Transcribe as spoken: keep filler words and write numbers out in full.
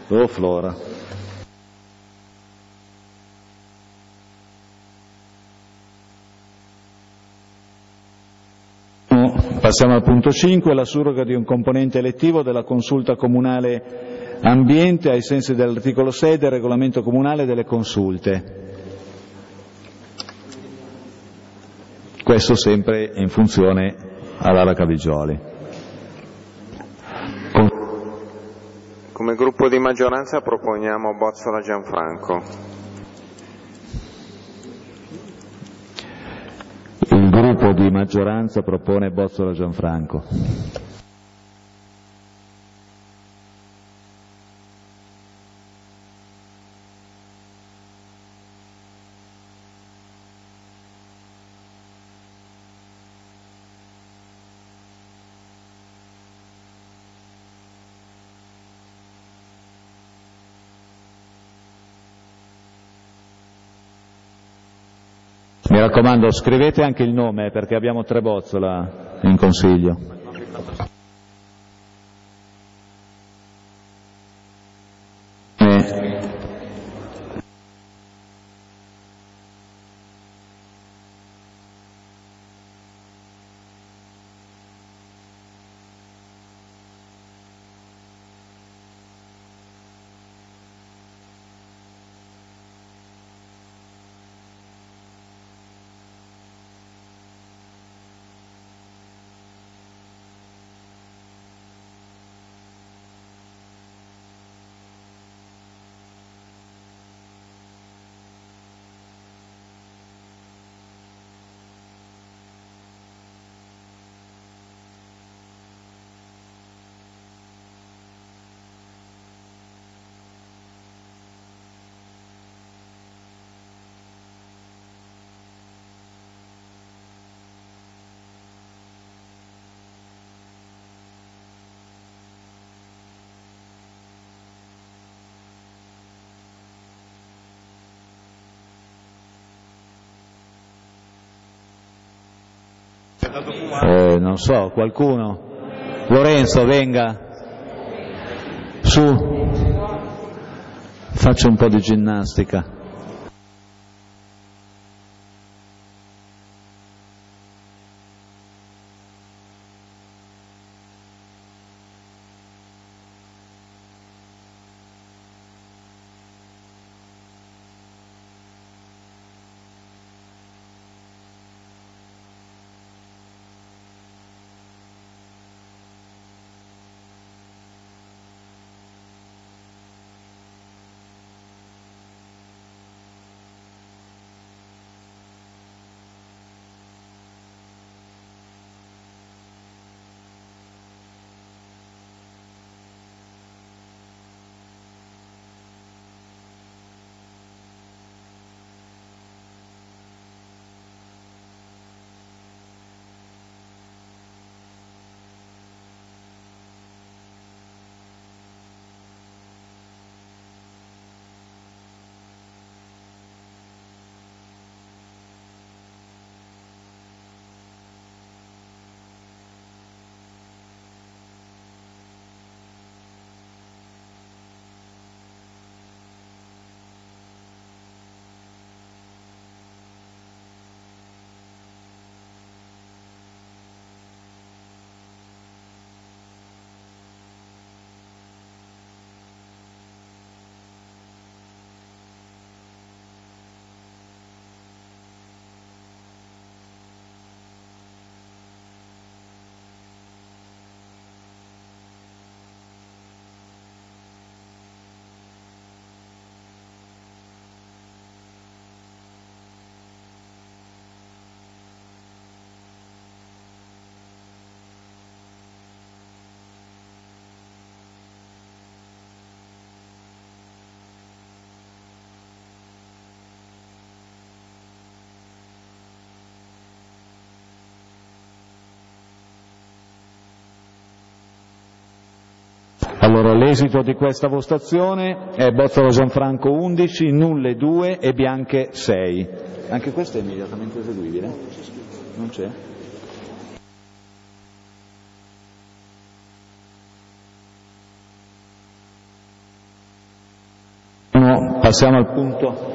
Oh Flora. Passiamo al punto cinque, la surroga di un componente elettivo della consulta comunale ambiente ai sensi dell'articolo sei del regolamento comunale delle consulte. Questo sempre in funzione all'Ala Cavigioli. Come gruppo di maggioranza proponiamo Bozzola Gianfranco. Il gruppo di maggioranza propone Bozzola Gianfranco. Mi raccomando, scrivete anche il nome perché abbiamo tre Bozzola in consiglio. Eh. Eh, non so, qualcuno? Lorenzo, venga. Su. Faccio un po' di ginnastica. Allora, l'esito di questa votazione è Bozzola Gianfranco undici, nulle due e bianche sei. Anche questo è immediatamente eseguibile? Non c'è? Passiamo al punto